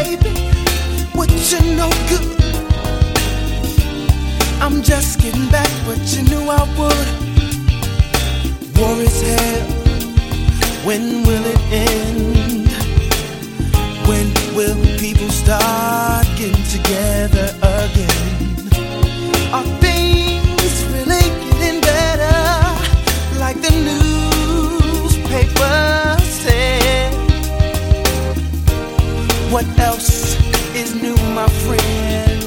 baby, what you no good. I'm just getting back what you knew I would. War is hell, when will it end? When will people start getting together again? Are things really getting better, like the newspaper said? What else is new, my friend,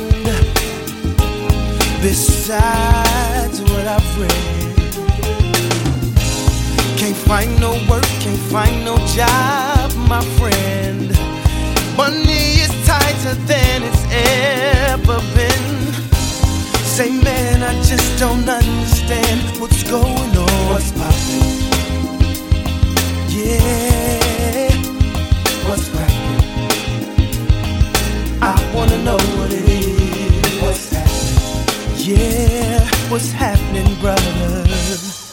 besides what I've read? Can't find no work, can't find no job, my friend. Money is tighter than it's ever been. Say, man, I just don't understand.